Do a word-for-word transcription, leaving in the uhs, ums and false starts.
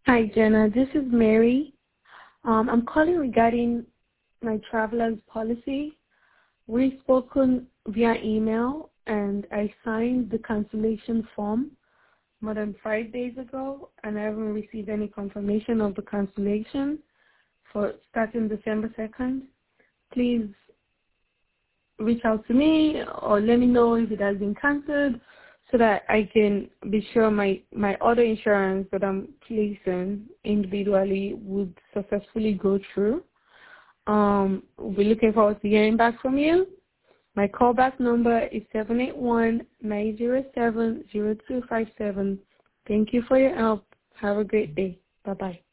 Hi, Jenna. This is Mary. Um, I'm calling regarding my traveler's policy. We've spoken via email, and I signed the cancellation form more than five days ago, and I haven't received any confirmation of the cancellation for starting December second. Please reach out to me or let me know if it has been canceled so that I can be sure my, my auto insurance that I'm placing individually would successfully go through. Um, we're looking forward to hearing back from you. My callback number is seven eight one, nine zero seven, zero two five seven. Thank you for your help. Have a great day. Bye-bye.